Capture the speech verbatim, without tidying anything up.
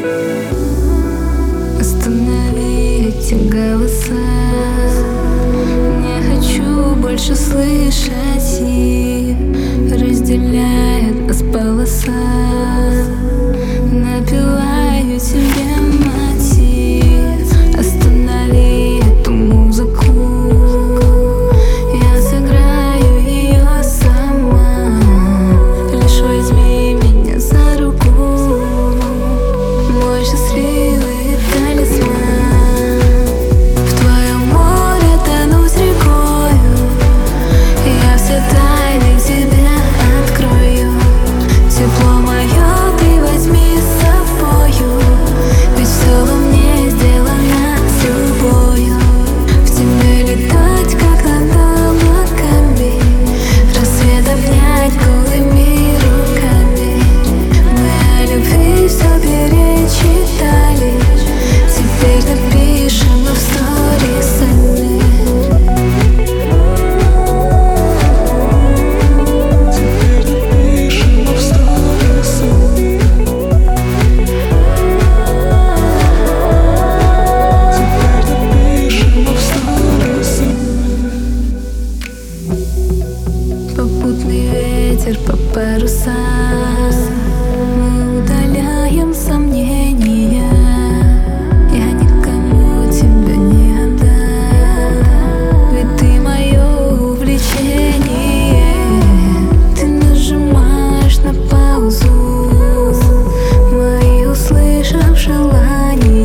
Останови эти голоса, не хочу больше слышать их. Разделяет нас полоса, напеваю тебе мотив. Останови эту музыку, я сыграю ее сама. Лишь возьми меня за руку, мой счастливый талисман. В твоем море тонуть рекою, я все тайны тебе открою. Тепло мое ты возьми с собою, ведь все во мне сделано с любовью. В тебе летать, как над облаками, рассвет обнять голыми руками. Мы о любви все перечитали, теперь напишем в сторисами. Попутный ветер по парусам, мы удаляем сомнения. Я никому тебя не отдам, ведь ты мое увлечение. Ты нажимаешь на паузу, мои услышав желания.